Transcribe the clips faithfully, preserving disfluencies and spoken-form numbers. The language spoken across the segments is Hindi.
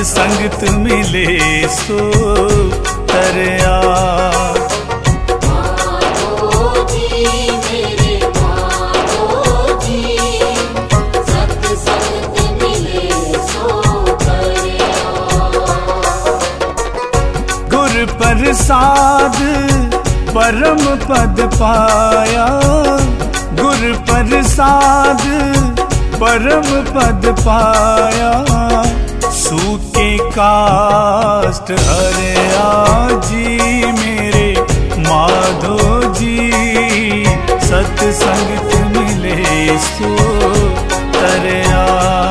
संगत मिले सो तरया। माधो जी मेरे माधो जी, सत संगत मिले सो तरया। गुर प्रसाद परम पद पाया, गुर प्रसाद परम पद पाया। सूके काष्ठ हरया जी मेरे माधो जी, सत संगत मिले सो तरया।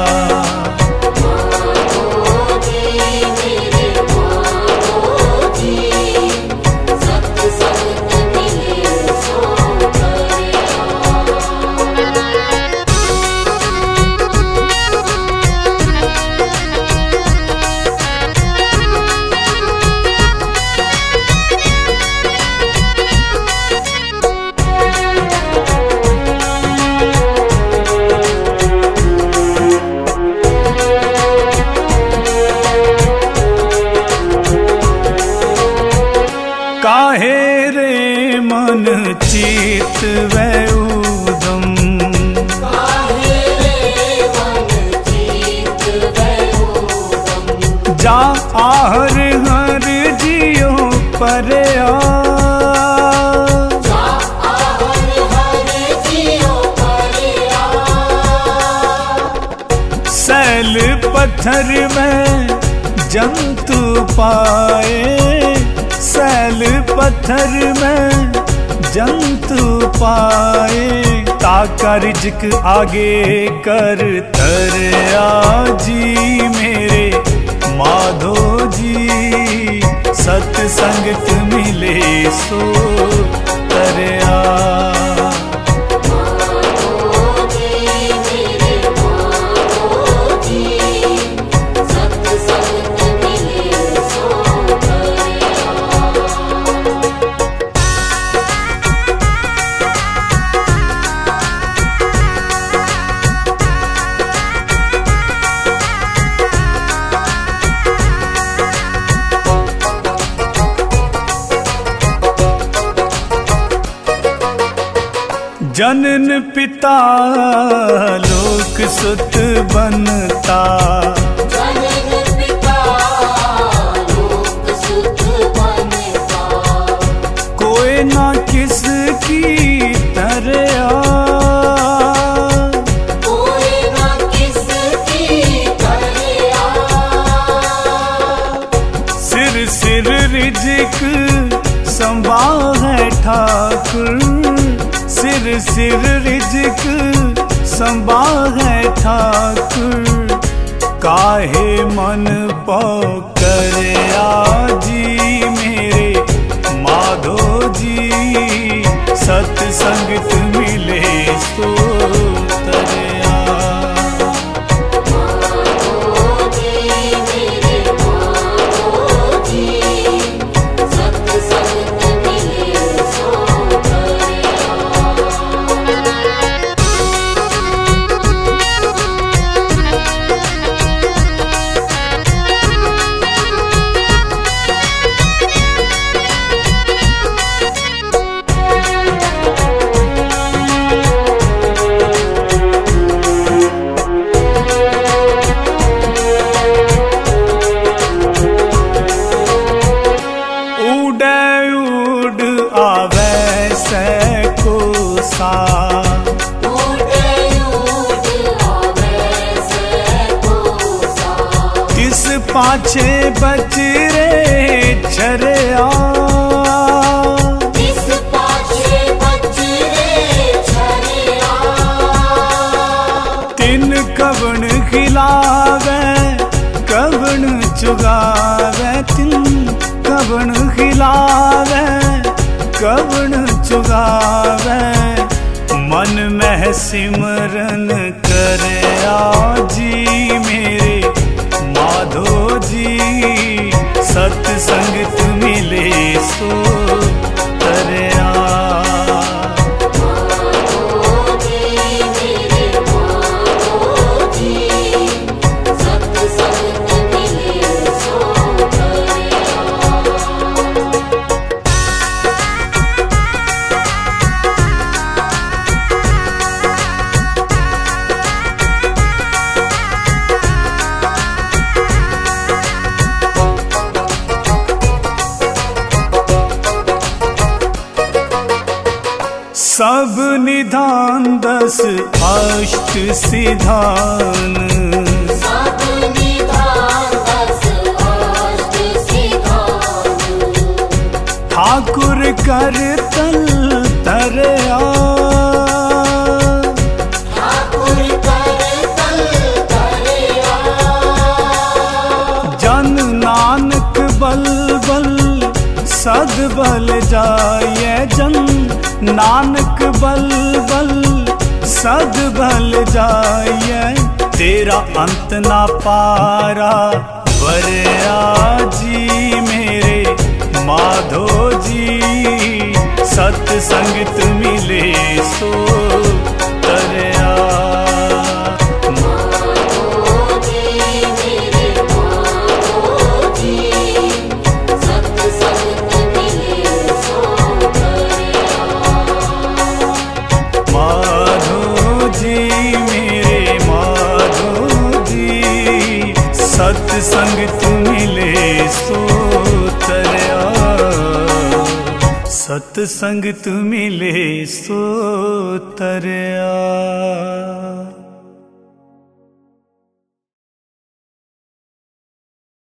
काहे रे मन चित वै उदम, काहे रे मन चित वै उदम। जा आहर हर जियो परया, जा आहर हर जियो परया। सैल पत्थर में जंतु पाए, सैल पत्थर में जंतु पाए। ताका रिजक आगे कर तरया जी मेरे माधो जी, सत संगत मिले सो तरया। जनन पिता लोक सुत बनता, जनन पिता लोक सुत बनता। कोई ना किसकी तरया, कोई ना किसकी तरया। सिर सिर रिजक संभाले ठाकुर, सिर सिर रिजक संभाले ठाकुर। काहे मन पकड़या जी मेरे माधो जी, सत संगत मिले सो तरया। पाछे बचरे झरया, इस पाछे बचरे झरया। तिन कवन खिलावे कवन चुगावे, तिन कवन खिलावे कवन चुगावे। मन में सिमरन करया जी मेरे माधो जी, सत संगत मिले सो तरया। सत संगत मिले विधान दस अष्ट सिधान, सब निधान दस अष्ट सिधान। ठाकुर कर तल तरया, ठाकुर कर तल तरया। जन नानक बल बल सद बल जाए, जन नानक बल बल सद बल जाए। तेरा अंत ना पारा वरया जी मेरे माधो जी, सत्संगत मिले सो तरया। सत्संगत मिले सो तरया, सत्संगत मिले सो तरया।